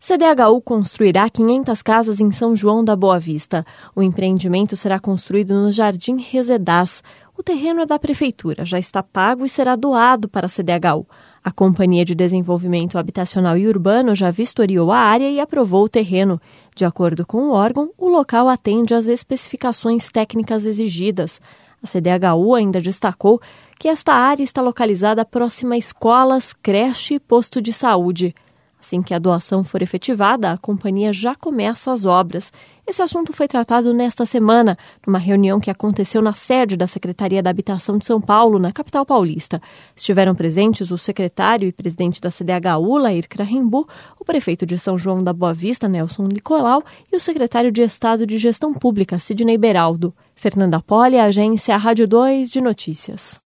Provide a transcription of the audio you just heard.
CDHU construirá 500 casas em São João da Boa Vista. O empreendimento será construído no Jardim Resedás. O terreno é da Prefeitura, já está pago e será doado para a CDHU. A Companhia de Desenvolvimento Habitacional e Urbano já vistoriou a área e aprovou o terreno. De acordo com o órgão, o local atende às especificações técnicas exigidas. A CDHU ainda destacou que esta área está localizada próxima a escolas, creche e posto de saúde. Assim que a doação for efetivada, a companhia já começa as obras. Esse assunto foi tratado nesta semana, numa reunião que aconteceu na sede da Secretaria da Habitação de São Paulo, na capital paulista. Estiveram presentes o secretário e presidente da CDHU, Lair Krahenbu, o prefeito de São João da Boa Vista, Nelson Nicolau, e o secretário de Estado de Gestão Pública, Sidney Beraldo. Fernanda Poli, Agência Rádio 2 de Notícias.